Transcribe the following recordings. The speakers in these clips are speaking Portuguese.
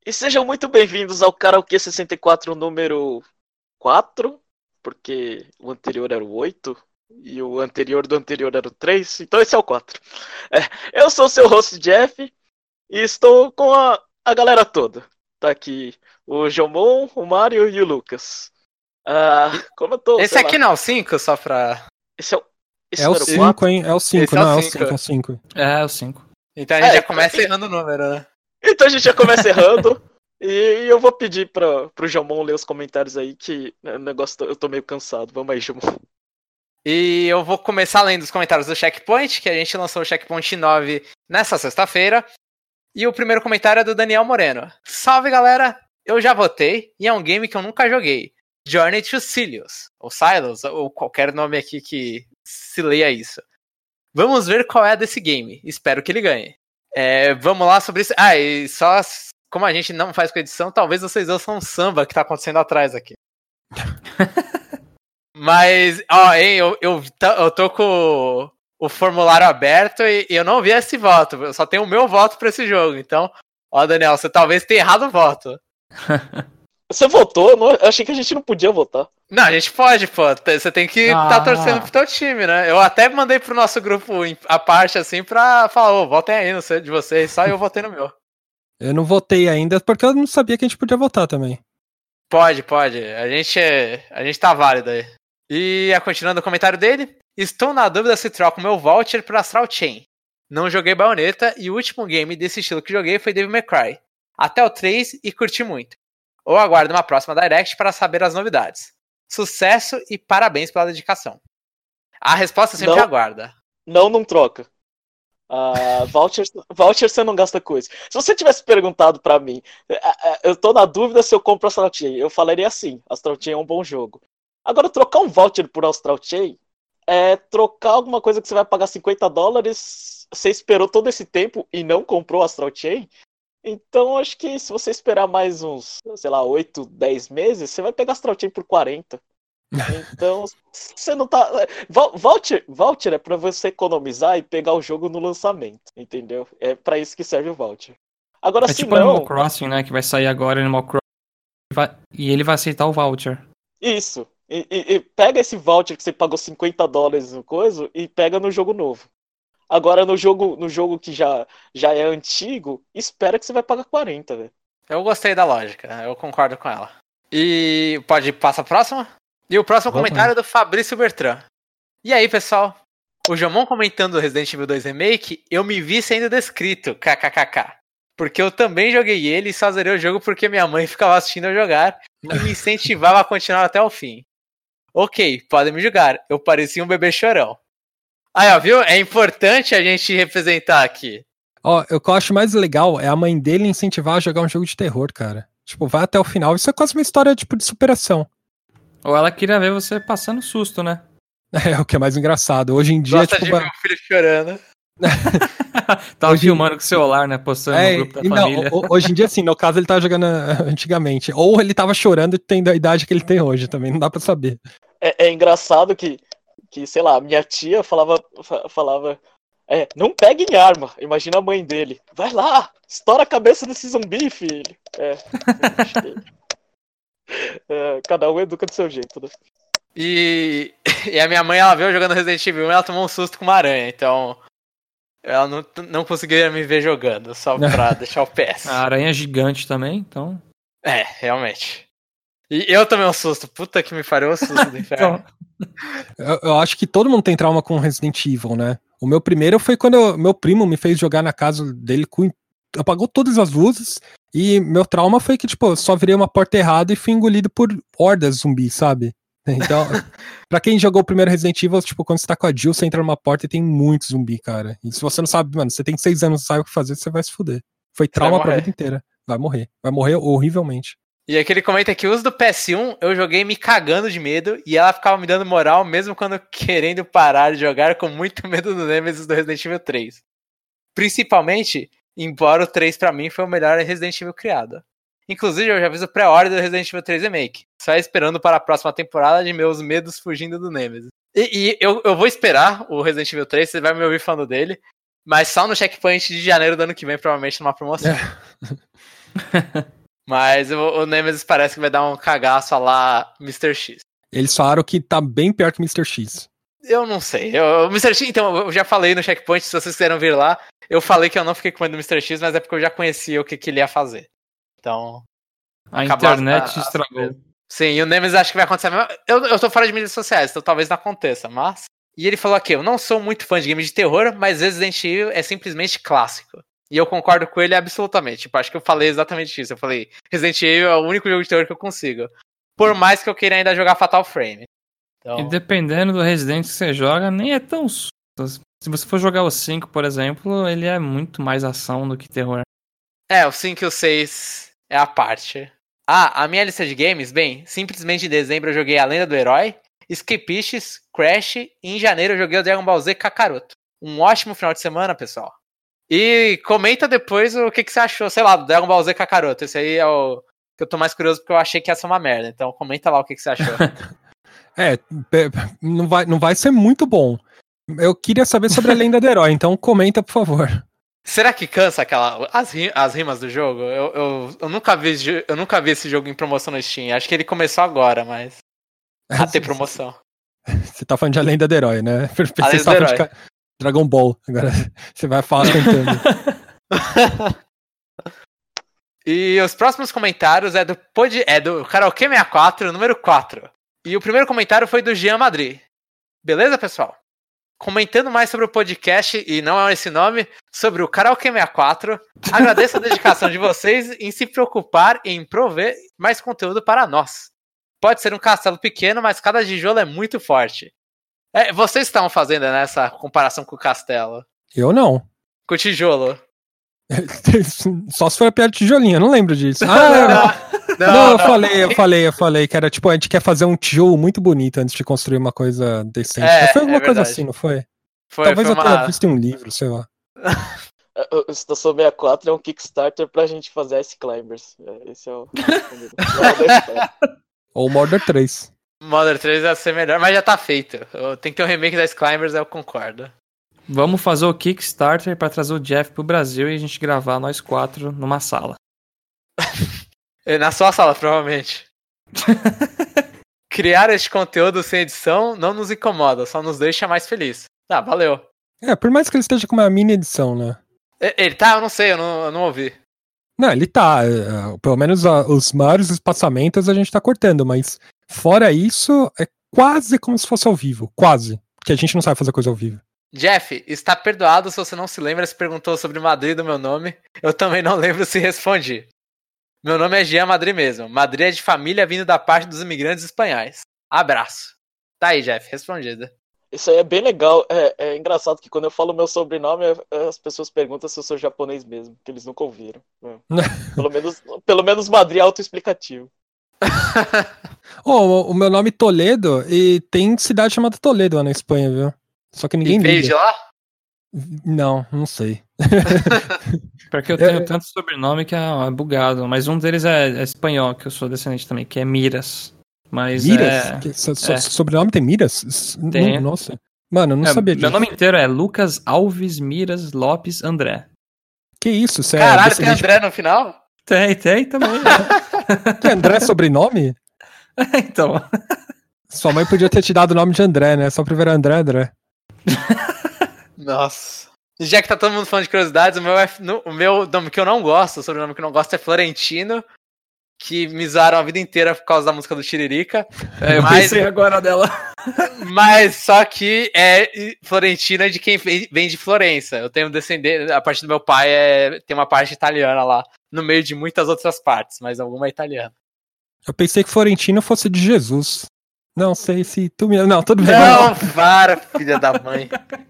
E sejam muito bem-vindos ao Karaokê 64 número 4, porque o anterior era o 8 e o anterior do anterior era o 3, então esse é o 4. Eu sou o seu host Jeff e estou com a galera toda. Tá aqui o Jomon, o Mário e o Lucas. Como eu tô, esse aqui não é o 5, só pra... Esse é o 5, hein? É o 5, não, é o 5, é o 5. É o 5. Então a gente já começa errando o número, né? Então a gente já começa errando. E eu vou pedir pro Jomon ler os comentários aí, que o negócio eu tô meio cansado. Vamos aí, Jomon. E eu vou começar lendo os comentários do Checkpoint, que a gente lançou o Checkpoint 9 nessa sexta-feira. E o primeiro comentário é do Daniel Moreno. Salve, galera! Eu já votei e é um game que eu nunca joguei. Journey to Silos, ou Silos, ou qualquer nome aqui que se leia isso. Vamos ver qual é desse game. Espero que ele ganhe. Vamos lá sobre isso. E só... Como a gente não faz com edição, talvez vocês ouçam um samba que tá acontecendo atrás aqui. Mas, eu tô com o formulário aberto e eu não vi esse voto. Eu só tenho o meu voto pra esse jogo. Então, Daniel, você talvez tenha errado o voto. Você votou? Eu achei que a gente não podia votar. Não, a gente pode, pô. Você tem que estar torcendo pro teu time, né? Eu até mandei pro nosso grupo a parte, assim, pra falar, votem aí no de vocês. Só eu votei no meu. Eu não votei ainda porque eu não sabia que a gente podia votar também. Pode. A gente tá válido aí. E continuando o comentário dele. Estou na dúvida se troco meu voucher para Astral Chain. Não joguei Bayonetta e o último game desse estilo que joguei foi Devil May Cry. Até o 3 e curti muito. Ou aguardo uma próxima Direct para saber as novidades. Sucesso e parabéns pela dedicação. A resposta sempre aguarda. Não troca. Voucher você não gasta coisa. Se você tivesse perguntado pra mim, eu tô na dúvida se eu compro Astral Chain, eu falaria assim, Astral Chain é um bom jogo. Agora, trocar um voucher por Astral Chain é trocar alguma coisa que você vai pagar $50, você esperou todo esse tempo e não comprou Astral Chain. Então, acho que se você esperar mais uns, 8, 10 meses, você vai pegar Astral Chain por 40. Então, você não tá... Voucher é pra você economizar e pegar o jogo no lançamento, entendeu? É pra isso que serve o voucher. Agora, se tipo Animal Crossing, né? Que vai sair agora Animal Crossing e ele vai aceitar o voucher. Isso. E pega esse voucher que você pagou $50 no coisa e pega no jogo novo. Agora, no jogo que já é antigo, espera que você vai pagar 40, velho. Eu gostei da lógica, eu concordo com ela. E pode passar a próxima? E o próximo comentário é do Fabrício Bertrand. E aí, pessoal? O Jomon comentando o Resident Evil 2 Remake, eu me vi sendo descrito, kkkk. Porque eu também joguei ele e só zerei o jogo porque minha mãe ficava assistindo eu jogar e me incentivava a continuar até o fim. Ok, podem me julgar, eu parecia um bebê chorão. Aí, ó, viu? É importante a gente representar aqui. Ó, o que eu acho mais legal é a mãe dele incentivar a jogar um jogo de terror, cara. Tipo, vai até o final. Isso é quase uma história, tipo, de superação. Ou ela queria ver você passando susto, né? É o que é mais engraçado. Hoje em dia, gosta de ver o filho chorando. Tava filmando com o celular, né? Postando no grupo da família. Hoje em dia, assim, no caso, ele tava jogando antigamente. Ou ele tava chorando tendo a idade que ele tem hoje também. Não dá pra saber. É engraçado que, sei lá, minha tia falava não pegue em arma. Imagina a mãe dele. Vai lá, estoura a cabeça desse zumbi, filho. Cada um educa do seu jeito, né? E a minha mãe, ela veio jogando Resident Evil 1 e ela tomou um susto com uma aranha, então ela não conseguiria me ver jogando, só pra deixar o PS. A aranha é gigante também, então... realmente. E eu tomei um susto, puta que me pariu, o susto do inferno. Eu acho que todo mundo tem trauma com Resident Evil, né? O meu primeiro foi quando meu primo me fez jogar na casa dele, apagou todas as luzes, e meu trauma foi que, tipo, eu só virei uma porta errada e fui engolido por hordas zumbis, sabe? Então, pra quem jogou o primeiro Resident Evil, tipo, quando você tá com a Jill, você entra numa porta e tem muito zumbi, cara. E se você não sabe, mano, você tem 6 anos e não sabe o que fazer, você vai se fuder. Foi trauma pra vida inteira. Vai morrer horrivelmente. E aqui ele comenta que o uso do PS1, eu joguei me cagando de medo e ela ficava me dando moral mesmo quando querendo parar de jogar com muito medo do Nemesis do Resident Evil 3. Principalmente, embora o 3 pra mim foi o melhor Resident Evil criado. Inclusive, eu já fiz o pré-order do Resident Evil 3 Remake, só esperando para a próxima temporada de meus medos fugindo do Nemesis. E eu vou esperar o Resident Evil 3, você vai me ouvir falando dele, mas só no Checkpoint de janeiro do ano que vem, provavelmente numa promoção. Mas o Nemesis parece que vai dar um cagaço a lá Mr. X. Eles falaram que tá bem pior que Mr. X. Eu não sei. O Mr. X, então, eu já falei no Checkpoint, se vocês quiserem vir lá, eu falei que eu não fiquei com medo do Mr. X, mas é porque eu já conhecia o que ele ia fazer. Então... A internet estragou. Sim, e o Nemesis acho que vai acontecer mesmo. Eu tô fora de mídias sociais, então talvez não aconteça, mas... E ele falou aqui, eu não sou muito fã de games de terror, mas Resident Evil é simplesmente clássico. E eu concordo com ele absolutamente. Tipo, acho que eu falei exatamente isso. Eu falei, Resident Evil é o único jogo de terror que eu consigo. Por mais que eu queira ainda jogar Fatal Frame. Então... E dependendo do Resident que você joga, nem é tão... Se você for jogar o 5, por exemplo, ele é muito mais ação do que terror. É, o 5 e o 6 é a parte. A minha lista de games, bem, simplesmente em dezembro eu joguei A Lenda do Herói, Escapistas, Crash, e em janeiro eu joguei o Dragon Ball Z Kakaroto. Um ótimo final de semana, pessoal. E comenta depois o que você achou, sei lá, do Dragon Ball Z Kakaroto. Esse aí é o que eu tô mais curioso porque eu achei que ia ser uma merda. Então comenta lá o que você achou. Não vai ser muito bom. Eu queria saber sobre a Lenda do Herói, então comenta, por favor. Será que cansa as rimas do jogo? Eu nunca vi esse jogo em promoção no Steam. Acho que ele começou agora, mas... A ter promoção. Você tá falando de A Lenda do Herói, né? Você tá falando de Dragon Ball. Agora você vai falar cantando. E os próximos comentários é do Karaokê 64, número 4. E o primeiro comentário foi do Jean Madrid. Beleza, pessoal? Comentando mais sobre o podcast, e não é esse nome, sobre o Karaokê 64, agradeço a dedicação de vocês em se preocupar em prover mais conteúdo para nós. Pode ser um castelo pequeno, mas cada tijolo é muito forte. Vocês estão fazendo nessa comparação com o castelo? Eu não. Com o tijolo? Só se for a piada de tijolinho, eu não lembro disso. Eu falei que era tipo, a gente quer fazer um tijolo muito bonito antes de construir uma coisa decente. Foi alguma coisa assim, não foi? Talvez eu tenha visto em um livro, sei lá. O Estação 64 é um Kickstarter pra gente fazer Ice Climbers. Esse é o... Ou Murder 3. Murder 3 vai ser melhor, mas já tá feito. Tem que ter um remake da Ice Climbers, eu concordo. Vamos fazer o Kickstarter pra trazer o Jeff pro Brasil e a gente gravar nós 4 numa sala. Na sua sala, provavelmente. Criar este conteúdo sem edição não nos incomoda, só nos deixa mais felizes. Tá, valeu. Por mais que ele esteja com uma mini edição, né? Ele tá? Eu não sei, eu não ouvi. Não, ele tá. Pelo menos os maiores espaçamentos a gente tá cortando, mas fora isso, é quase como se fosse ao vivo. Quase. Porque a gente não sabe fazer coisa ao vivo. Jeff, está perdoado se você não se lembra se perguntou sobre Madrid do meu nome. Eu também não lembro se respondi. Meu nome é Jean Madrid mesmo. Madrid é de família vindo da parte dos imigrantes espanhóis. Abraço. Tá aí, Jeff, respondido. Isso aí é bem legal. É engraçado que quando eu falo meu sobrenome, as pessoas perguntam se eu sou japonês mesmo, que eles nunca ouviram. Pelo menos Madrid é autoexplicativo. O meu nome é Toledo e tem cidade chamada Toledo lá na Espanha, viu? Só que ninguém veio liga. de lá? Não sei. Porque eu tenho tanto sobrenome que é bugado, mas um deles é espanhol, que eu sou descendente também, que é Miras. Mas Miras? Sobrenome tem Miras? Tem. Nossa. Mano, eu não sabia disso. Meu nome inteiro é Lucas Alves Miras Lopes André. Que isso? Caralho, tem André no final? Tem também. Que André é sobrenome? Então. Sua mãe podia ter te dado o nome de André, né? Só pra ver André. Nossa. Já que tá todo mundo falando de curiosidades, o meu nome que eu não gosto, o sobrenome que eu não gosto é Florentino, que me zoaram a vida inteira por causa da música do Tiririca. Eu pensei agora dela. Mas só que Florentino é de quem vem de Florença. Eu tenho descendente, a parte do meu pai tem uma parte italiana lá, no meio de muitas outras partes, mas alguma é italiana. Eu pensei que Florentino fosse de Jesus. Não sei se tu me... Não, tudo bem. Não, para, filha da mãe.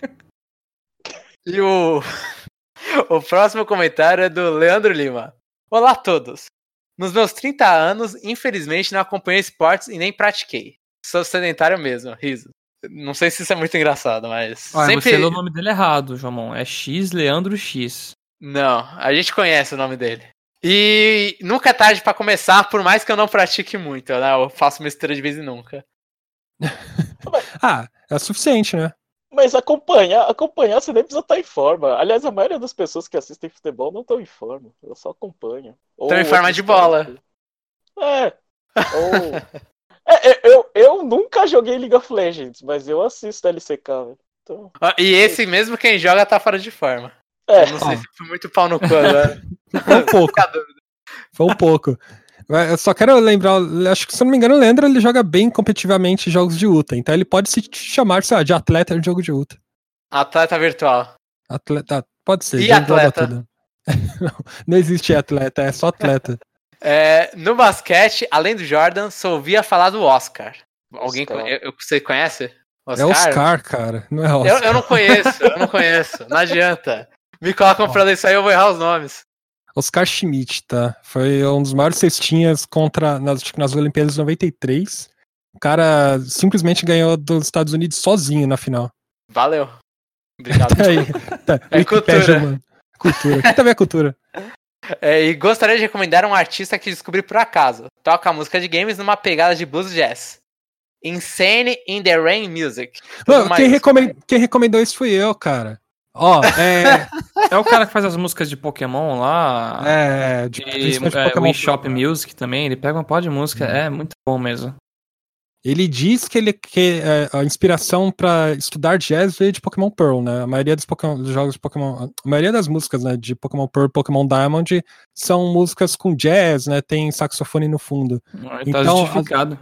E o próximo comentário é do Leandro Lima. Olá a todos. Nos meus 30 anos, infelizmente, não acompanhei esportes e nem pratiquei. Sou sedentário mesmo, riso. Não sei se isso é muito engraçado, mas... Você leu o nome dele errado, João. É X Leandro X. Não, a gente conhece o nome dele. E nunca é tarde pra começar, por mais que eu não pratique muito, né? Eu faço mistura de vez em nunca. É o suficiente, né? Mas acompanhar, você nem precisa estar em forma. Aliás, a maioria das pessoas que assistem futebol não estão em forma. Elas só acompanham. Estão em forma de bola. Eu nunca joguei League of Legends, mas eu assisto LCK. Então... E esse mesmo quem joga tá fora de forma. Eu não sei se foi muito pau no cu agora. Foi um pouco. Foi um pouco. Eu só quero lembrar, acho que se eu não me engano, o Leandro ele joga bem competitivamente jogos de UTA, então ele pode se chamar, sei lá, de atleta de jogo de UTA. Atleta virtual. Atleta, pode ser. E atleta? Não existe atleta, é só atleta. No basquete, além do Jordan, só ouvia falar do Oscar. Alguém você conhece? Oscar? É Oscar, cara, não é Oscar. Eu não conheço, não adianta. Me colocam pra ler isso aí, eu vou errar os nomes. Oscar Schmidt, tá? Foi um dos maiores cestinhas nas Olimpíadas de 93. O cara simplesmente ganhou dos Estados Unidos sozinho na final. Valeu. Obrigado. É cultura. Mano. Cultura. Aqui também é cultura. E gostaria de recomendar um artista que descobri por acaso. Toca música de games numa pegada de blues jazz. Insane in the Rain Music. Mano, quem recomendou isso fui eu, cara. É o cara que faz as músicas de Pokémon lá. O eShop Music também. Ele pega uma pó de música. É muito bom mesmo. Ele diz que a inspiração pra estudar jazz veio de Pokémon Pearl, né? A maioria dos jogos de Pokémon, a maioria das músicas, né, de Pokémon Pearl e Pokémon Diamond são músicas com jazz, né? Tem saxofone no fundo. Tá justificado.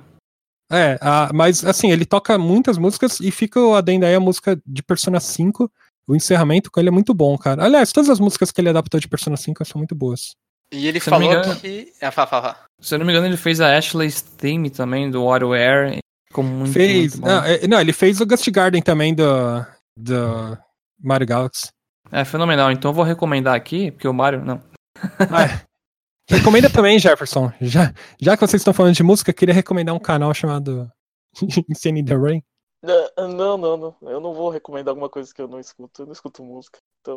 Mas assim, ele toca muitas músicas e fica o adendo aí a música de Persona 5. O encerramento com ele é muito bom, cara. Aliás, todas as músicas que ele adaptou de Persona 5 são muito boas. E ele falou que... Fala. Se eu não me engano, ele fez a Ashley's Theme também, do WarioWare. Ficou muito bom. Não, ele fez o Gust Garden também do Mario Galaxy. É fenomenal. Então eu vou recomendar aqui, porque o Mario... Não. Recomenda também, Jefferson. Já que vocês estão falando de música, eu queria recomendar um canal chamado Insane in the Rain. Não. Eu não vou recomendar alguma coisa que eu não escuto. Eu não escuto música. Então,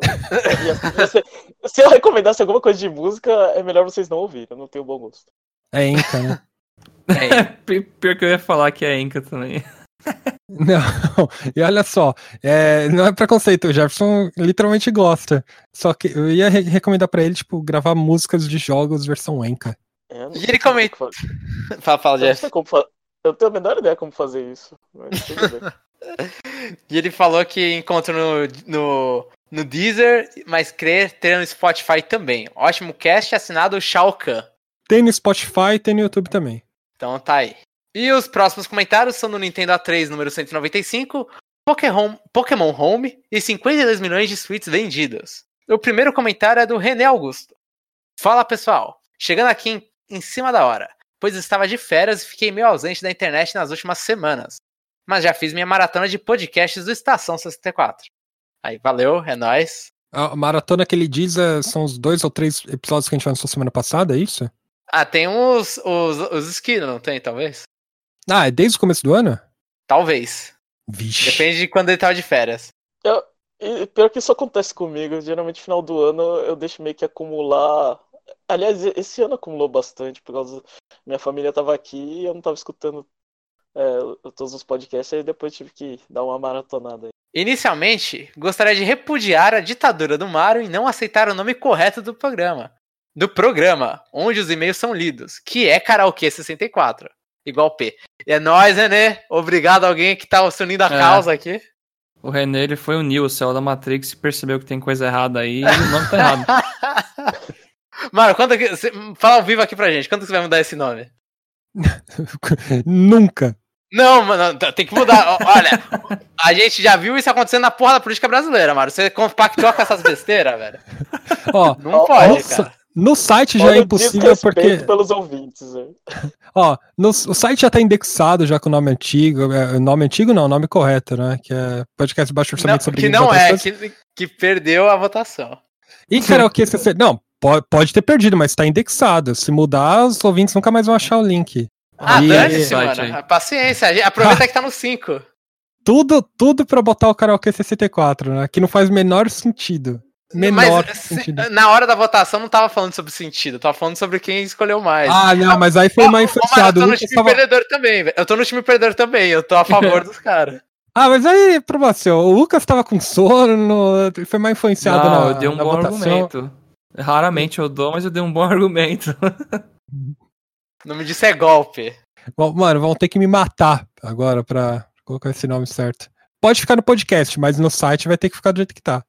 se eu recomendasse alguma coisa de música, é melhor vocês não ouvirem. Eu não tenho bom gosto. É Enka, né? Pior que eu ia falar que é Enka também. Não, e olha só, não é preconceito, o Jefferson literalmente gosta. Só que eu ia recomendar pra ele, tipo, gravar músicas de jogos versão Enka. E ele comenta. Fala, Jeff. Eu não tenho a menor ideia como fazer isso. Mas tudo bem. E ele falou que encontra no Deezer, mas crê ter no Spotify também. Ótimo cast assinado Shao Kahn. Tem no Spotify e tem no YouTube também. Então tá aí. E os próximos comentários são no Nintendo A3 número 195, Pokémon Home e 52 milhões de suítes vendidas. O primeiro comentário é do René Augusto. Fala pessoal, chegando aqui em cima da hora, pois estava de férias e fiquei meio ausente da internet nas últimas semanas. Mas já fiz minha maratona de podcasts do Estação 64. Aí, valeu, é nóis. A maratona que ele diz são os 2 ou 3 episódios que a gente lançou semana passada, é isso? Tem os skins, não tem, talvez? É desde o começo do ano? Talvez. Vixe. Depende de quando ele tava de férias. Pior que isso acontece comigo. Geralmente, no final do ano, eu deixo meio que acumular. Aliás, esse ano acumulou bastante, por causa minha família tava aqui e eu não tava escutando todos os podcasts, aí depois tive que dar uma maratonada aí. Inicialmente, gostaria de repudiar a ditadura do Mario e não aceitar o nome correto do programa. Onde os e-mails são lidos, que é Karaokê 64. Igual P. E é nóis, René. Obrigado a alguém que tá se unindo à causa aqui. O René, ele foi unir o céu da Matrix e percebeu que tem coisa errada aí e o nome tá errado. Mano, fala ao vivo aqui pra gente. Quando você vai mudar esse nome? Nunca. Não, mano, tem que mudar. Olha, a gente já viu isso acontecendo na porra da política brasileira, mano. Você compactou com essas besteiras, velho? Não pode, cara. No site já é impossível porque... pelos ouvintes, velho. O site já tá indexado já com o nome antigo. Nome antigo não, nome correto, né? Que é podcast de baixo orçamento sobre que não que perdeu a votação. E Karaokê 64... Não, pode ter perdido, mas tá indexado. Se mudar, os ouvintes nunca mais vão achar o link. Dane-se, mano. Paciência, aproveita que tá no 5. Tudo pra botar o Karaokê 64, né? Que não faz o menor sentido. Sentido. Na hora da votação não tava falando sobre sentido, tava falando sobre quem escolheu mais. Não, mas aí foi mais influenciado. Eu tô no time perdedor também, velho. Eu tô no time perdedor também, eu tô a favor dos caras. Ah, mas aí, pra você, o Lucas tava com sono, foi mais influenciado eu dei um bom argumento. Raramente eu dou, mas eu dei um bom argumento. O nome disso é golpe. Bom, mano, vão ter que me matar agora pra colocar esse nome certo. Pode ficar no podcast, mas no site vai ter que ficar do jeito que tá.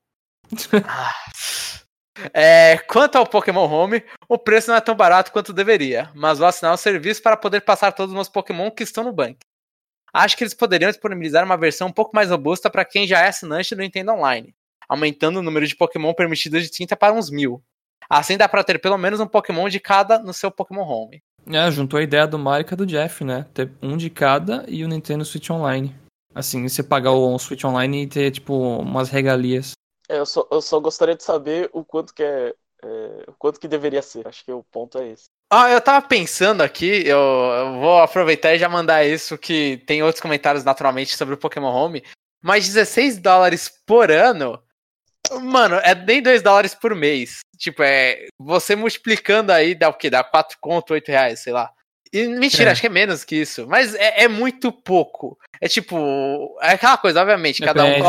Quanto ao Pokémon Home, o preço não é tão barato quanto deveria, mas vou assinar o serviço para poder passar todos os meus Pokémon que estão no banco. Acho que eles poderiam disponibilizar uma versão um pouco mais robusta para quem já é assinante do Nintendo Online, aumentando o número de Pokémon permitidos de 30 para uns 1000. Assim dá para ter pelo menos um Pokémon de cada no seu Pokémon Home. Juntou a ideia do Mario e do Jeff, né? Ter um de cada e o Nintendo Switch Online. Assim, você pagar o Switch Online e ter, tipo, umas regalias. Eu só gostaria de saber o quanto que o quanto que deveria ser. Acho que o ponto é esse. Eu tava pensando aqui, eu vou aproveitar e já mandar isso, que tem outros comentários naturalmente sobre o Pokémon Home, mas $16 por ano, mano, é nem $2 por mês. Tipo, você multiplicando aí, dá o quê? Dá 4 conto, R$8, sei lá. E mentira, acho que é menos que isso, mas é muito pouco. É tipo, é aquela coisa, obviamente, cada um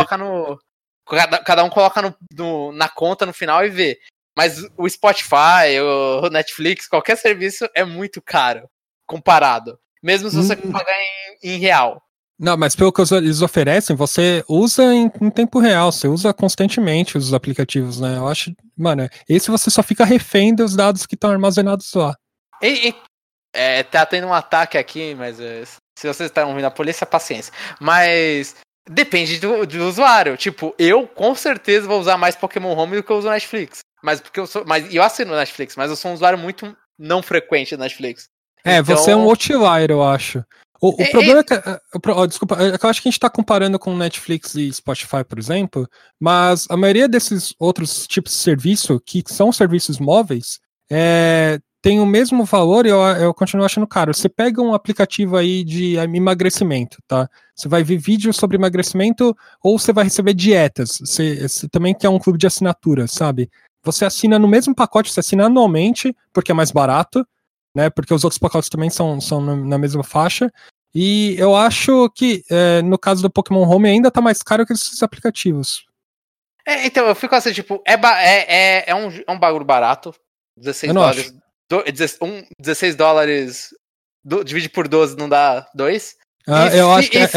coloca na conta no final e vê. Mas o Spotify, o Netflix, qualquer serviço é muito caro comparado. Mesmo se você pagar em real. Não, mas pelo que eles oferecem, você usa em tempo real, você usa constantemente os aplicativos, né? Eu acho, mano, esse você só fica refém dos dados que estão armazenados lá. Tá tendo um ataque aqui, mas se vocês estão ouvindo a polícia, paciência. Mas depende do usuário. Tipo, eu com certeza vou usar mais Pokémon Home do que eu uso Netflix. Mas eu assino Netflix, mas eu sou um usuário muito não frequente da Netflix. Então... você é um outlier, eu acho. O problema é que... desculpa, eu acho que a gente tá comparando com Netflix e Spotify, por exemplo, mas a maioria desses outros tipos de serviço, que são serviços móveis, tem o mesmo valor e eu continuo achando caro. Você pega um aplicativo aí de emagrecimento, tá? Você vai ver vídeos sobre emagrecimento ou você vai receber dietas. Você também quer um clube de assinatura, sabe? Você assina no mesmo pacote, você assina anualmente, porque é mais barato, né? Porque os outros pacotes também são na mesma faixa. E eu acho que, no caso do Pokémon Home, ainda tá mais caro que esses aplicativos. Então, eu fico assim, tipo, é um bagulho barato. $16. $16 divide por 12 não dá 2. Eu acho que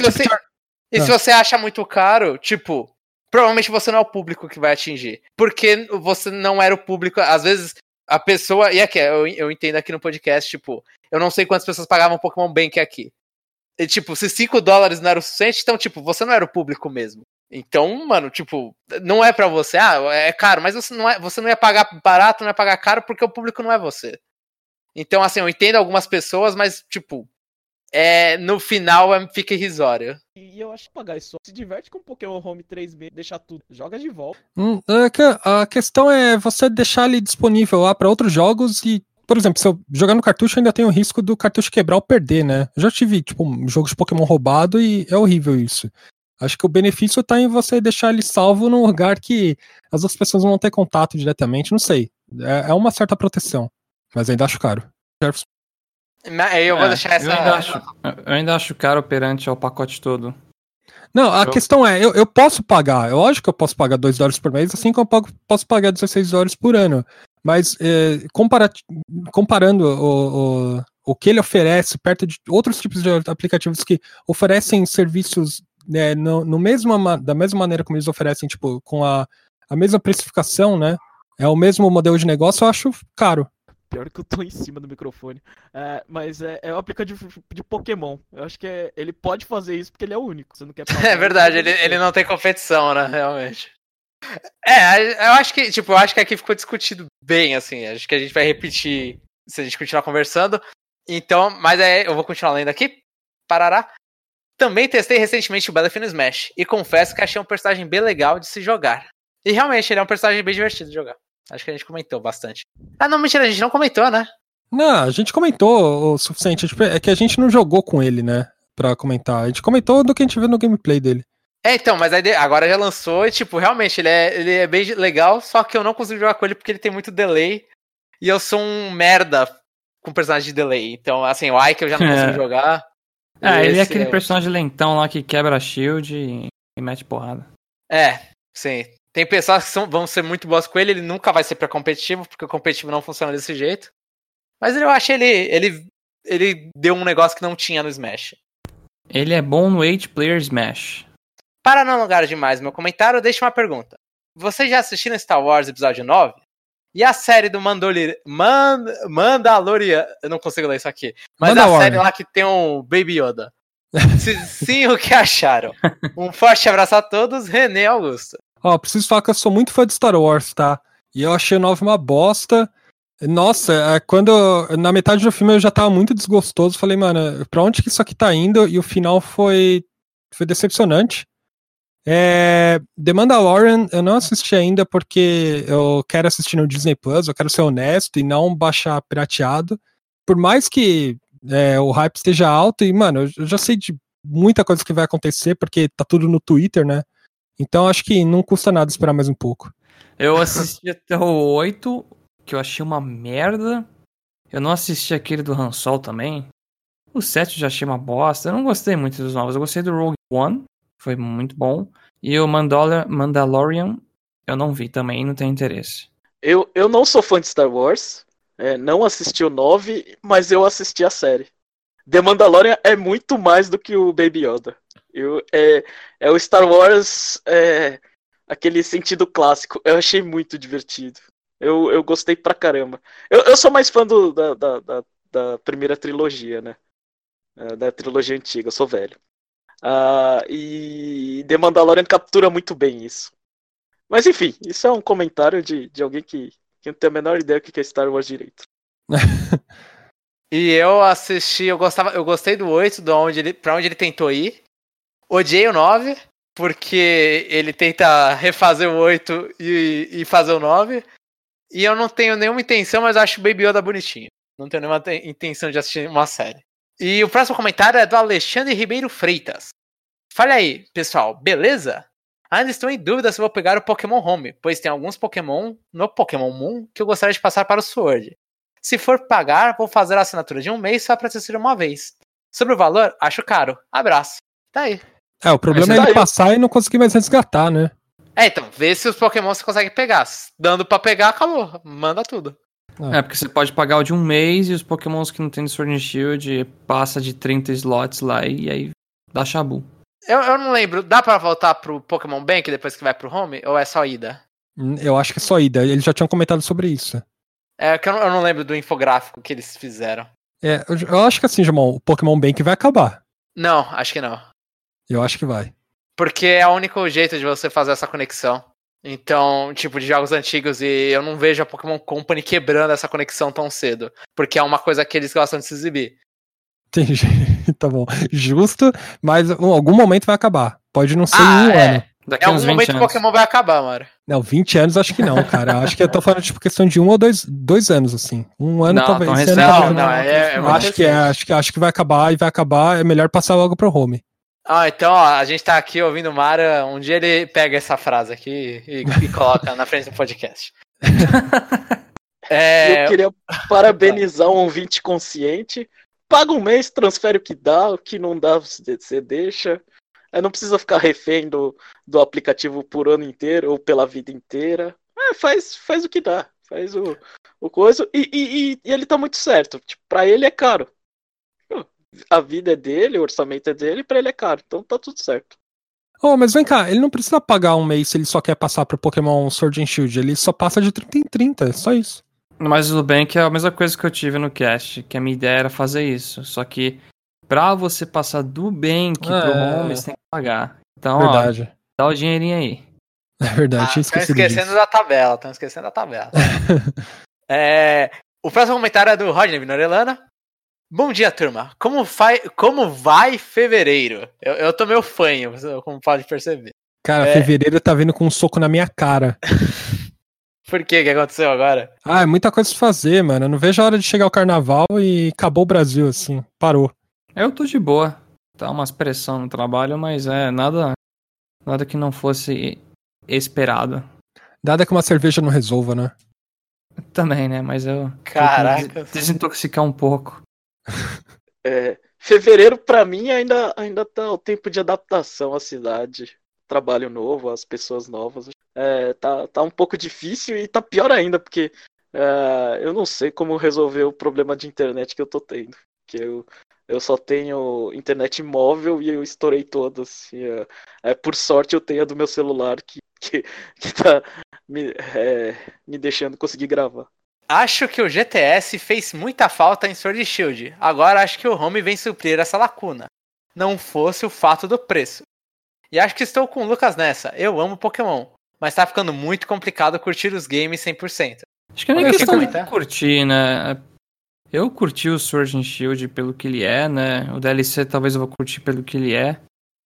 se você acha muito caro, tipo, provavelmente você não é o público que vai atingir. Porque você não era o público. Às vezes a pessoa. E aqui, eu entendo aqui no podcast, tipo, eu não sei quantas pessoas pagavam Pokémon Bank aqui. E, tipo, se $5 não era o suficiente, então, tipo, você não era o público mesmo. Então, mano, tipo, não é pra você. É caro, mas você não ia pagar barato, não ia pagar caro porque o público não é você. Então, assim, eu entendo algumas pessoas, mas, tipo, no final fica irrisório. E eu acho que pagar isso se diverte com Pokémon Home 3B, deixar tudo, joga de volta. A questão é você deixar ele disponível lá para outros jogos e, por exemplo, se eu jogar no cartucho, ainda tem o risco do cartucho quebrar ou perder, né? Eu já tive, tipo, um jogo de Pokémon roubado e é horrível isso. Acho que o benefício tá em você deixar ele salvo num lugar que as outras pessoas não vão ter contato diretamente, não sei. É uma certa proteção, mas ainda acho caro. Eu vou deixar essa... Eu ainda acho caro perante ao pacote todo. Não, a questão é, eu posso pagar, é lógico que eu posso pagar $2 por mês, assim como eu posso pagar $16 por ano. Mas comparando o que ele oferece perto de outros tipos de aplicativos que oferecem serviços da mesma maneira como eles oferecem, tipo, com a mesma precificação, né? É o mesmo modelo de negócio, eu acho caro. Pior que eu tô em cima do microfone. Mas é um aplicativo de Pokémon. Eu acho que ele pode fazer isso porque ele é o único. Você não quer pagar, é verdade, ele não tem competição, né? Realmente. Eu acho que aqui ficou discutido bem, assim. Acho que a gente vai repetir se a gente continuar conversando. Então, mas eu vou continuar lendo aqui. Parará. Também testei recentemente o Battlefield Smash. E confesso que achei um personagem bem legal de se jogar. E realmente, ele é um personagem bem divertido de jogar. Acho que a gente comentou bastante. Não, mentira, a gente não comentou, né? Não, a gente comentou o suficiente. É que a gente não jogou com ele, né? Pra comentar. A gente comentou do que a gente viu no gameplay dele. Então, mas aí agora já lançou e, tipo, realmente, ele é bem legal, só que eu não consigo jogar com ele porque ele tem muito delay. E eu sou um merda com personagem de delay. Então, assim, o Ike eu já não consigo jogar. Ele é aquele personagem lentão lá que quebra a shield e mete porrada. Sim. Tem pessoas que vão ser muito boas com ele nunca vai ser pra competitivo, porque o competitivo não funciona desse jeito. Mas eu acho ele deu um negócio que não tinha no Smash. Ele é bom no 8-player Smash. Para não alongar demais meu comentário, deixa uma pergunta. Vocês já assistiram Star Wars Episódio 9? E a série do Mandalorian... Eu não consigo ler isso aqui. Mas a série lá que tem um Baby Yoda. Se sim, o que acharam? Um forte abraço a todos, René Augusto. Preciso falar que eu sou muito fã de Star Wars, tá? E eu achei o 9 uma bosta. Nossa, na metade do filme eu já tava muito desgostoso. Falei, mano, pra onde que isso aqui tá indo? E o final foi decepcionante. The Mandalorian eu não assisti ainda porque eu quero assistir no Disney Plus, eu quero ser honesto e não baixar pirateado. Por mais que o hype esteja alto, e mano, eu já sei de muita coisa que vai acontecer porque tá tudo no Twitter, né? Então acho que não custa nada esperar mais um pouco. Eu assisti até o 8, que eu achei uma merda. Eu não assisti aquele do Han Solo também. O 7 eu já achei uma bosta. Eu não gostei muito dos novos. Eu gostei do Rogue One, foi muito bom. E o Mandalorian eu não vi também, não tenho interesse. Eu não sou fã de Star Wars, não assisti o 9, mas eu assisti a série. The Mandalorian é muito mais do que o Baby Yoda. É o Star Wars, aquele sentido clássico. Eu achei muito divertido. Eu gostei pra caramba. Eu sou mais fã da primeira trilogia, né? Da trilogia antiga, eu sou velho. E The Mandalorian captura muito bem isso. Mas enfim, isso é um comentário de alguém que não tem a menor ideia do que é Star Wars direito. E eu assisti, eu gostei do 8, pra onde ele tentou ir. Odiei o 9, porque ele tenta refazer o 8 e fazer o 9. E eu não tenho nenhuma intenção, mas acho o Baby Yoda bonitinho. Não tenho nenhuma intenção de assistir uma série. E o próximo comentário é do Alexandre Ribeiro Freitas. Fala aí, pessoal, beleza? Ainda estou em dúvida se vou pegar o Pokémon Home, pois tem alguns Pokémon no Pokémon Moon que eu gostaria de passar para o Sword. Se for pagar, vou fazer a assinatura de 1 mês só para assistir uma vez. Sobre o valor, acho caro. Abraço. Tá aí. O problema é ele passar e não conseguir mais resgatar, né? Então, vê se os Pokémon você consegue pegar. Dando pra pegar, acabou. Manda tudo. Porque você pode pagar o de 1 mês e os Pokémons que não tem no Sword and Shield passa de 30 slots lá e aí dá chabu. Eu não lembro, dá pra voltar pro Pokémon Bank depois que vai pro Home? Ou é só ida? Eu acho que é só ida, eles já tinham comentado sobre isso. Que eu não lembro do infográfico que eles fizeram. Eu acho que assim, Jamon, o Pokémon Bank vai acabar. Não, acho que não. Eu acho que vai. Porque é o único jeito de você fazer essa conexão. Então, tipo, de jogos antigos, e eu não vejo a Pokémon Company quebrando essa conexão tão cedo. Porque é uma coisa que eles gostam de se exibir. Entendi. Tá bom. Justo, mas em algum momento vai acabar. Pode não ser em um ano. Daqui em algum momento o Pokémon vai acabar, mano. Não, 20 anos acho que não, cara. Acho que eu tô falando tipo questão de 1 ou 2 anos, assim. 1 ano não, talvez. Acho que vai acabar e vai acabar. É melhor passar logo pro Home. Então, ó, a gente tá aqui ouvindo o Mara. Um dia ele pega essa frase aqui e coloca na frente do podcast. Eu queria parabenizar um ouvinte consciente. Paga 1 mês, transfere o que dá, o que não dá você deixa. Não precisa ficar refém do aplicativo por ano inteiro ou pela vida inteira. Faz o que dá. Faz o coisa. E ele tá muito certo. Tipo, pra ele é caro. A vida é dele, o orçamento é dele, pra ele é caro. Então tá tudo certo. Mas vem cá, ele não precisa pagar 1 mês se ele só quer passar pro Pokémon Sword and Shield. Ele só passa de 30 em 30, é só isso. Mas o Bank é a mesma coisa que eu tive no cast, que a minha ideia era fazer isso. Só que pra você passar do Bank pro Home, você tem que pagar. Então, verdade. Dá o dinheirinho aí. É verdade, Estão esquecendo da tabela. O próximo comentário é do Rodney Vinorelana. Bom dia, turma. Como vai fevereiro? Eu tô meio fanho, como pode perceber. Cara, fevereiro tá vindo com um soco na minha cara. Por quê? O que aconteceu agora? É muita coisa pra fazer, mano. Eu não vejo a hora de chegar o carnaval e acabou o Brasil, assim. Parou. Eu tô de boa. Tá umas pressão no trabalho, mas nada que não fosse esperado. Nada que uma cerveja não resolva, né? Também, né? Mas eu... Caraca. Desintoxicar um pouco. Fevereiro, pra mim, ainda tá o tempo de adaptação à cidade. Trabalho novo, as pessoas novas. Tá um pouco difícil e tá pior ainda, porque eu não sei como resolver o problema de internet que eu tô tendo. Que eu só tenho internet móvel e eu estourei todas. Por sorte, eu tenho a do meu celular que tá me deixando conseguir gravar. Acho que o GTS fez muita falta em Sword Shield. Agora acho que o Home vem suprir essa lacuna. Não fosse o fato do preço. E acho que estou com o Lucas nessa. Eu amo Pokémon. Mas tá ficando muito complicado curtir os games 100%. Acho que não é Alguém questão quer de comentar? curtir, né? Eu curti o Sword and Shield pelo que ele é, né? O DLC talvez eu vou curtir pelo que ele é.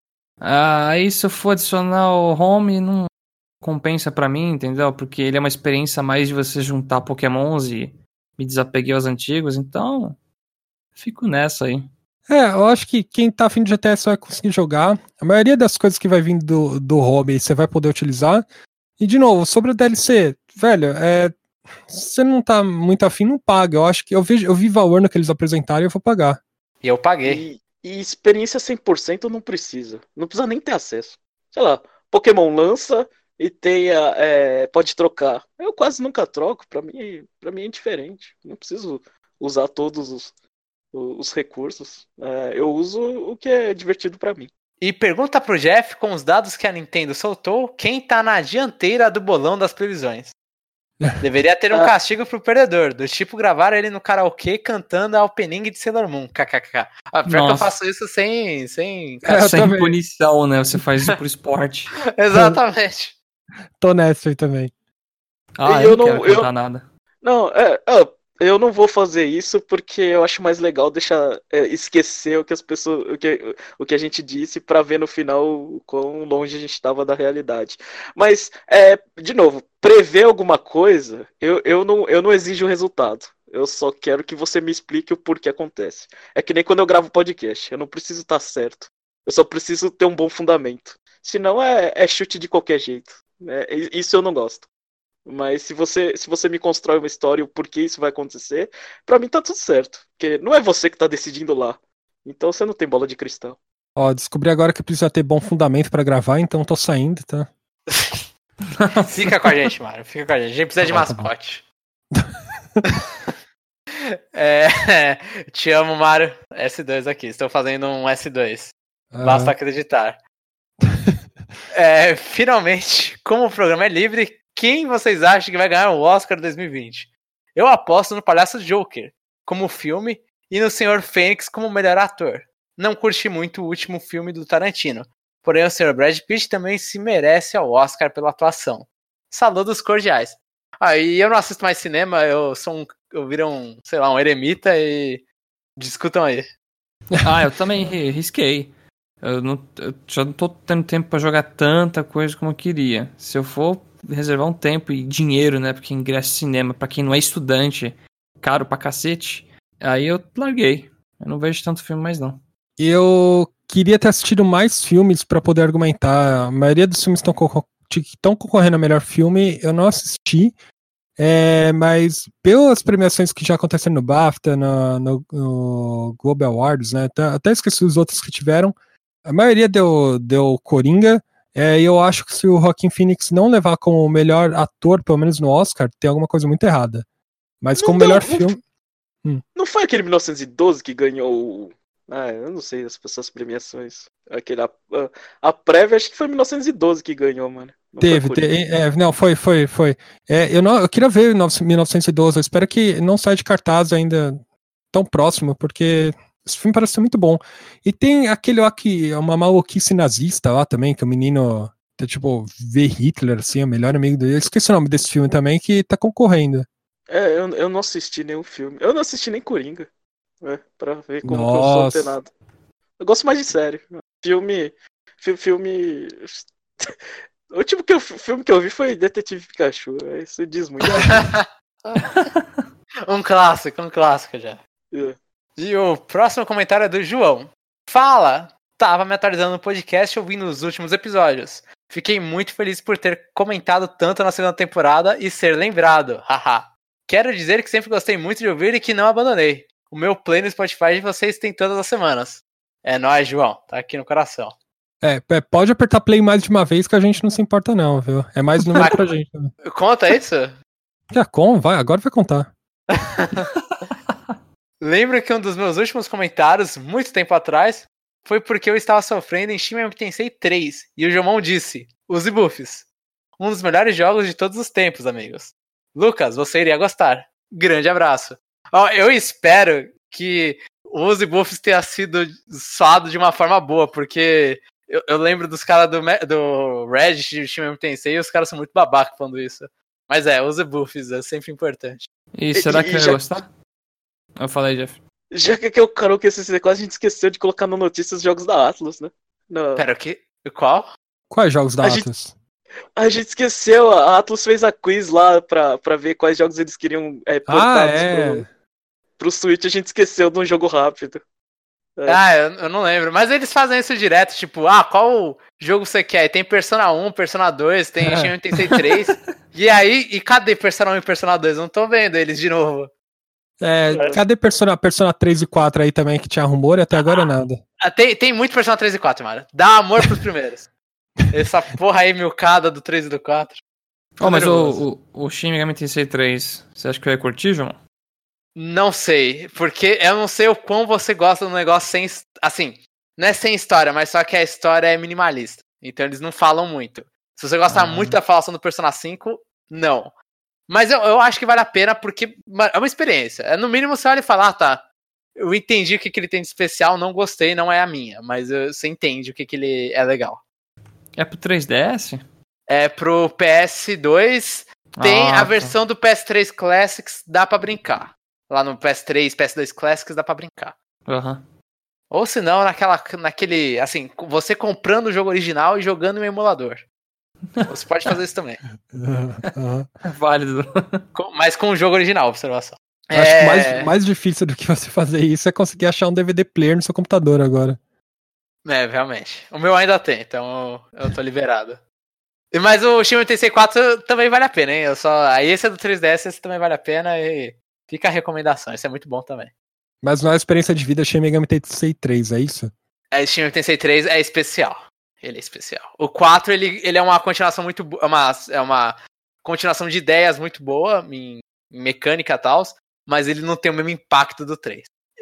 Aí se eu for adicionar o Home, não compensa pra mim, entendeu? Porque ele é uma experiência a mais de você juntar Pokémons e me desapeguei aos antigos, então fico nessa aí. Eu acho que quem tá afim de GTS vai conseguir jogar. A maioria das coisas que vai vir do hobby você vai poder utilizar. E de novo, sobre o DLC, velho, se você não tá muito afim, não paga. Eu acho que eu vi valor no que eles apresentaram e eu vou pagar. E eu paguei. E experiência 100% não precisa. Não precisa nem ter acesso. Sei lá, Pokémon lança e pode trocar. Eu quase nunca troco, pra mim é indiferente. Não preciso usar todos os recursos. Eu uso o que é divertido pra mim. E pergunta pro Jeff, com os dados que a Nintendo soltou, quem tá na dianteira do bolão das previsões. Deveria ter um castigo pro perdedor, do tipo gravar ele no karaokê cantando a opening de Sailor Moon, kkk. Pior que eu faço isso sem... Sem também. punição, né? Você faz isso por esporte. Exatamente. Tô nessa aí também. Eu não quero cantar nada. Não, eu não vou fazer isso porque eu acho mais legal deixar esquecer o que as pessoas, o que a gente disse pra ver no final o quão longe a gente estava da realidade. Mas de novo, prever alguma coisa, eu não exijo o resultado. Eu só quero que você me explique o porquê acontece. É que nem quando eu gravo podcast, eu não preciso estar certo. Eu só preciso ter um bom fundamento. Senão é chute de qualquer jeito. Isso eu não gosto. Mas se você me constrói uma história e o porquê isso vai acontecer, pra mim tá tudo certo. Porque não é você que tá decidindo lá. Então você não tem bola de cristal. Ó, descobri agora que precisa ter bom fundamento pra gravar, então tô saindo, tá? Fica com a gente, Mário. Fica com a gente. A gente precisa de mascote. Te amo, Mário. S2 aqui. Estou fazendo um S2. Basta acreditar. Finalmente, como o programa é livre, quem vocês acham que vai ganhar o Oscar 2020? Eu aposto no Palhaço Joker como filme e no Sr. Fênix como melhor ator. Não curti muito o último filme do Tarantino, porém o Sr. Brad Pitt também se merece ao Oscar pela atuação. Saludos cordiais. E eu não assisto mais cinema, eu viro um eremita e discutam aí. Eu também risquei. Eu já não tô tendo tempo pra jogar tanta coisa como eu queria. Se eu for reservar um tempo e dinheiro, né, porque ingresso de cinema, pra quem não é estudante, caro pra cacete, aí eu larguei. Eu não vejo tanto filme mais não. Eu queria ter assistido mais filmes pra poder argumentar. A maioria dos filmes que estão concorrendo a melhor filme, eu não assisti. Mas pelas premiações que já aconteceram no BAFTA, no Global Awards, né, até esqueci os outros que tiveram, a maioria deu Coringa. E eu acho que se o Joaquin Phoenix não levar como melhor ator, pelo menos no Oscar, tem alguma coisa muito errada. Mas como melhor filme... Não foi aquele 1912 que ganhou eu não sei as premiações. A prévia, acho que foi 1912 que ganhou, mano. Foi. Eu queria ver 1912, eu espero que não saia de cartaz ainda tão próximo, porque esse filme parece ser muito bom. E tem aquele lá que é uma maluquice nazista lá também, que o menino vê Hitler, assim, é o melhor amigo dele. Eu esqueci o nome desse filme também, que tá concorrendo. Eu não assisti nenhum filme. Eu não assisti nem Coringa. Pra ver como que eu sou antenado. Eu gosto mais de série. Filme. O último filme que eu vi foi Detetive Pikachu. Isso diz muito. Um clássico já. E o próximo comentário é do João. Fala! Tava me atualizando no podcast ouvindo os últimos episódios. Fiquei muito feliz por ter comentado tanto na segunda temporada e ser lembrado. Haha. Quero dizer que sempre gostei muito de ouvir e que não abandonei. o meu play no Spotify vocês têm todas as semanas. É nóis, João. Tá aqui no coração. Pode apertar play mais de uma vez que a gente não se importa não, viu? É mais número pra gente. Conta isso? Agora vai contar. Lembro que um dos meus últimos comentários, muito tempo atrás, foi porque eu estava sofrendo em Shin Megami Tensei 3 e o Jomon disse, use buffs. Um dos melhores jogos de todos os tempos, amigos. Lucas, você iria gostar. Grande abraço. Eu espero que o use buffs tenha sido soado de uma forma boa, porque eu lembro dos caras do Reddit de Shin Megami Tensei e os caras são muito babacas falando isso. Mas use buffs, é sempre importante. E será que ele vai gostar? Eu falei, Jeff. Já que o Karaokê CC4 a gente esqueceu de colocar na notícia os jogos da Atlus, né? Pera, o quê? Qual? Quais jogos da Atlus? A gente esqueceu, a Atlus fez a quiz lá pra ver quais jogos eles queriam portados pro Switch, a gente esqueceu de um jogo rápido. Eu não lembro, mas eles fazem isso direto, tipo, qual jogo você quer? E tem Persona 1, Persona 2, tem Shin Megami Tensei 3, e cadê Persona 1 e Persona 2? Não tô vendo eles de novo. Cadê Persona 3 e 4 aí também que tinha rumor e até agora nada? Tem muito Persona 3 e 4, mano. Dá amor pros primeiros. Essa porra aí milcada do 3 e do 4. Mas o Shin Megami Tensei 3, você acha que vai curtir, João? Não sei, porque eu não sei o quão você gosta do negócio sem... Assim, não é sem história, mas só que a história é minimalista. Então eles não falam muito. Se você gostar muito da falação do Persona 5, não. Mas eu acho que vale a pena porque é uma experiência. No mínimo você olha e fala, tá, eu entendi o que ele tem de especial, não gostei, não é a minha. Mas você entende o que ele é legal. É pro 3DS? É pro PS2, tem a versão do PS3 Classics, dá pra brincar. Lá no PS3, PS2 Classics dá pra brincar. Ou se não, naquele, assim, você comprando o jogo original e jogando no emulador. Você pode fazer isso também. Válido. Mas com o jogo original, observação. Acho que mais difícil do que você fazer isso é conseguir achar um DVD player no seu computador agora. Realmente. O meu ainda tem, então eu tô liberado. Mas o Shin Megami Tensei 4 também vale a pena, hein? Aí esse é do 3DS, esse também vale a pena e fica a recomendação, esse é muito bom também. Mas não é a experiência de vida Shin Megami Tensei 3, é isso? Shin Megami Tensei 3 é especial. Ele é especial. O 4, ele é uma continuação muito boa. É uma continuação de ideias muito boa, em mecânica e tal, mas ele não tem o mesmo impacto do 3.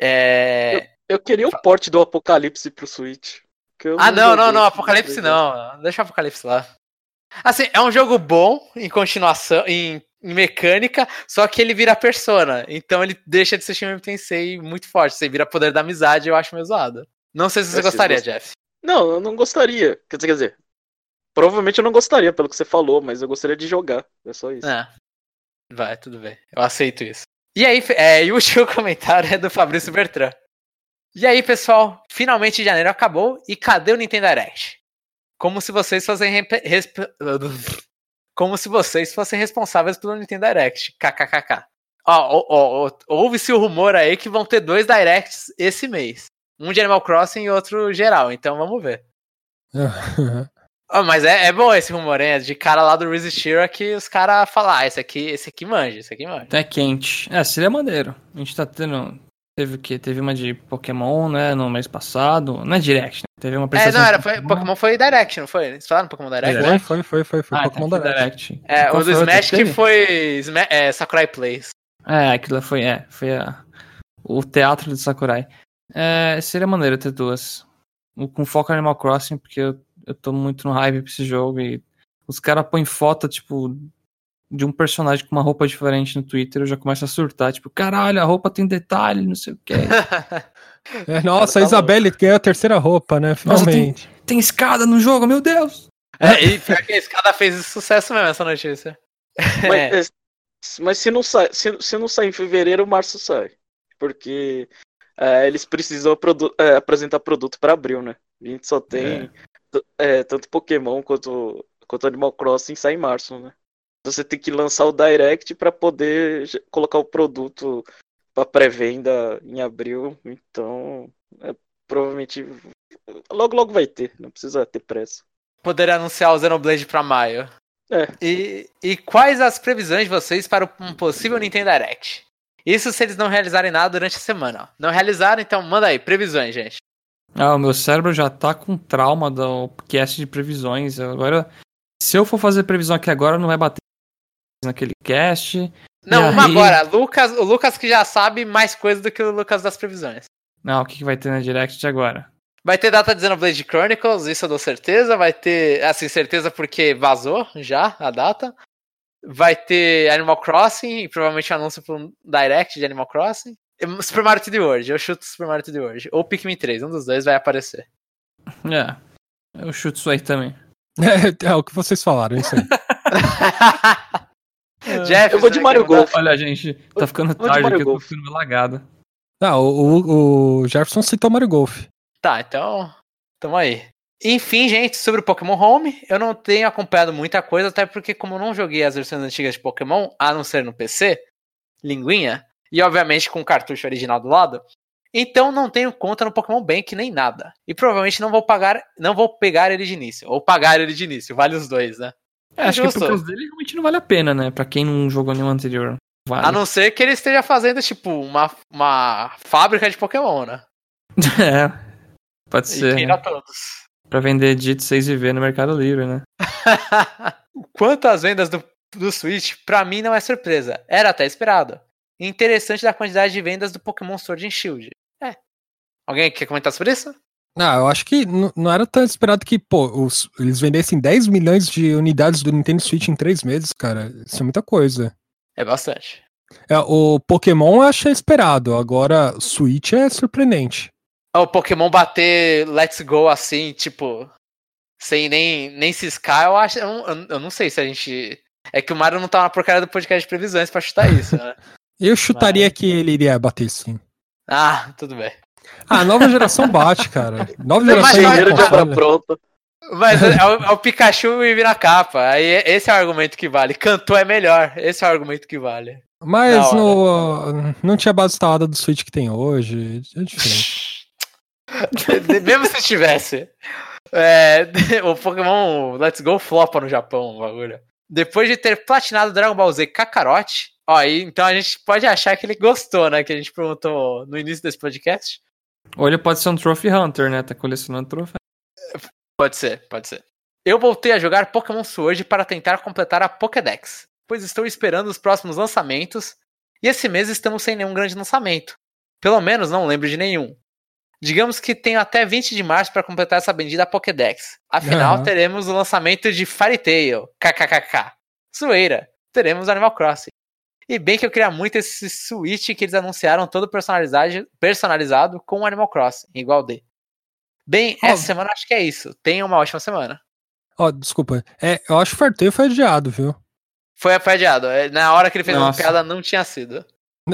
Eu queria o port do Apocalipse pro Switch. Não, Apocalipse não. Deixa o Apocalipse lá. Assim, é um jogo bom em continuação, em mecânica, só que ele vira Persona. Então ele deixa de ser Shin Megami Tensei muito forte. Você vira poder da amizade, eu acho meio zoado. Não sei se você gostaria, Jeff. Não, eu não gostaria. Quer dizer, provavelmente eu não gostaria pelo que você falou, mas eu gostaria de jogar. É só isso. Vai, tudo bem. Eu aceito isso. E aí, e o último comentário é do Fabrício Bertrand. E aí, pessoal, finalmente janeiro acabou e cadê o Nintendo Direct? Como se vocês fossem responsáveis pelo Nintendo Direct. KKKK. Ouve-se o rumor aí que vão ter 2 Directs esse mês. Um de Animal Crossing e outro geral, então vamos ver. Mas é bom esse rumor, hein? De cara lá do Resistira que os caras falam, esse aqui manja, esse aqui manja. Tá quente. Seria maneiro. A gente tá tendo... Teve o quê? Teve uma de Pokémon, né? No mês passado. Não é Direct, né? Teve uma apresentação... Pokémon foi Direct, não foi? Eles falaram Pokémon Direct? Foi Pokémon Direct. O do Smash que foi Sakurai Plays. Aquilo foi o teatro do Sakurai. Seria maneiro ter 2. Com foco em Animal Crossing, porque eu tô muito no hype pra esse jogo e os caras põem foto, tipo, de um personagem com uma roupa diferente no Twitter, eu já começo a surtar, tipo, caralho, a roupa tem detalhe, não sei o que. Nossa, a Isabelle ganhou a 3ª roupa, né? Finalmente. Nossa, tem escada no jogo, meu Deus! E pior que a escada fez sucesso mesmo, essa notícia. Mas se não sai em fevereiro, março sai. Porque eles precisam apresentar produto para abril, né? A gente só tem tanto Pokémon quanto Animal Crossing sai em março, né? Você tem que lançar o Direct para poder colocar o produto para pré-venda em abril. Então, provavelmente logo vai ter. Não precisa ter pressa. Poderia anunciar o Xenoblade para maio. E quais as previsões de vocês para um possível Nintendo Direct? Isso se eles não realizarem nada durante a semana. Ó. Não realizaram, então manda aí, previsões, gente. O meu cérebro já tá com trauma do cast de previsões. Agora, se eu for fazer previsão aqui agora, não vai bater naquele cast. Não, uma agora. O Lucas que já sabe mais coisa do que o Lucas das previsões. Não, o que vai ter na Direct agora? Vai ter data de Xenoblade Chronicles, isso eu dou certeza. Vai ter, assim, certeza porque vazou já a data. Vai ter Animal Crossing, e provavelmente anúncio para um Direct de Animal Crossing. Super Mario 3D World, eu chuto Super Mario 3D World. Ou Pikmin 3, um dos dois vai aparecer. Eu chuto isso aí também. É o que vocês falaram, isso aí. Jeff, eu vou de Mario Golf. Olha, gente, tá ficando tarde aqui, eu tô ficando lagado. O Jefferson citou Mario Golf. Tá, então, tamo aí. Enfim, gente, sobre o Pokémon Home, eu não tenho acompanhado muita coisa, até porque como eu não joguei as versões antigas de Pokémon, a não ser no PC, linguinha, e obviamente com o cartucho original do lado, então não tenho conta no Pokémon Bank nem nada. E provavelmente não vou pegar ele de início, ou pagar ele de início, vale os dois, né? Acho que por causa dele realmente não vale a pena, né? Pra quem não jogou nenhum anterior. Vale. A não ser que ele esteja fazendo, tipo, uma fábrica de Pokémon, né? Pode ser. E queira todos. Pra vender Dito 6V no Mercado Livre, né? Quanto às vendas do Switch, pra mim não é surpresa. Era até esperado. Interessante da quantidade de vendas do Pokémon Sword and Shield. Alguém quer comentar sobre isso? Eu acho que não era tão esperado que, eles vendessem 10 milhões de unidades do Nintendo Switch em 3 meses, cara. Isso é muita coisa. É bastante. O Pokémon eu achei esperado, agora o Switch é surpreendente. O Pokémon bater Let's Go assim, tipo, sem nem ciscar, eu acho. Eu não sei se a gente. É que o Mario não tá na porcaria do podcast de previsões pra chutar isso, né? Eu chutaria que ele iria bater sim. Tudo bem. A nova geração bate, cara. Nova geração de obra pronta. Mas é o Pikachu e vira capa. Aí esse é o argumento que vale. Cantor é melhor. Esse é o argumento que vale. Mas não tinha base instalada do Switch que tem hoje. É diferente. Mesmo se tivesse. O Pokémon Let's Go flopa no Japão, o bagulho. Depois de ter platinado Dragon Ball Z Kakarot, aí então a gente pode achar que ele gostou, né? Que a gente perguntou no início desse podcast. Ou ele pode ser um Trophy Hunter, né? Tá colecionando troféu. Pode ser. Eu voltei a jogar Pokémon Sword para tentar completar a Pokédex, pois estou esperando os próximos lançamentos, e esse mês estamos sem nenhum grande lançamento. Pelo menos não lembro de nenhum. Digamos que tenho até 20 de março para completar essa bendita Pokédex. Afinal, teremos o lançamento de Fairy Tail, kkkk. Zoeira, teremos Animal Crossing. E bem que eu queria muito esse Switch que eles anunciaram todo personalizado com o Animal Crossing, igual D. Bem, essa semana acho que é isso. Tenha uma ótima semana. Desculpa. Eu acho que o Fairy Tail foi adiado, viu? Foi adiado. Na hora que ele fez uma piada, não tinha sido.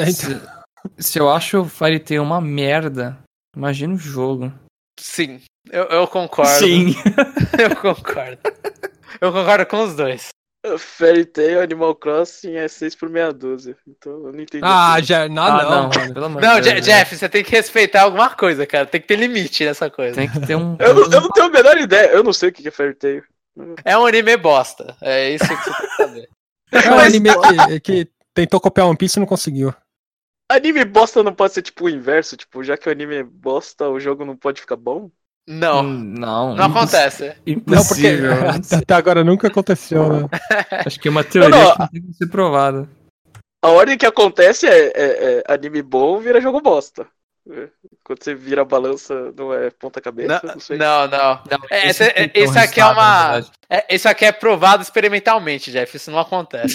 Se eu acho o Fairy Tail uma merda, imagina o jogo. Sim, eu concordo. Sim. Eu concordo. Eu concordo com os dois. Fairy Tail, Animal Crossing é 6 por meia dúzia. Então eu não entendi. Não. Pelo amor Não, de Deus, Jeff, você tem que respeitar alguma coisa, cara. Tem que ter limite nessa coisa. Tem que ter um. Eu não tenho a menor ideia. Eu não sei o que é Fairy Tail. É um anime bosta. É isso que você tem que saber. É um anime que tentou copiar One Piece e não conseguiu. Anime bosta não pode ser tipo o inverso? Tipo, já que o anime é bosta, o jogo não pode ficar bom? Não acontece. Impossível. Não, porque até agora nunca aconteceu, né? Acho que é uma teoria que não tem que ser provada. A ordem que acontece é anime bom vira jogo bosta. Quando você vira a balança, não é ponta-cabeça? Não sei. Não. Isso aqui é uma. Isso aqui é provado experimentalmente, Jeff. Isso não acontece.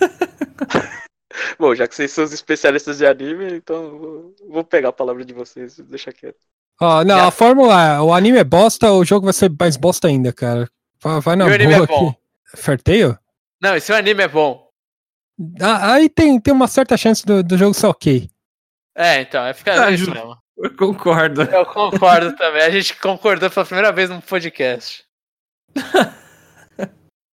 Bom, já que vocês são os especialistas de anime, então vou pegar a palavra de vocês e deixar quieto. A fórmula é, o anime é bosta, o jogo vai ser mais bosta ainda, cara. Vai na boa. E o anime é bom. Fairy Tail? Não, e se o anime é bom? Aí tem uma certa chance do jogo ser ok. Então, fica isso mesmo. Eu concordo. Eu concordo também. A gente concordou pela primeira vez no podcast.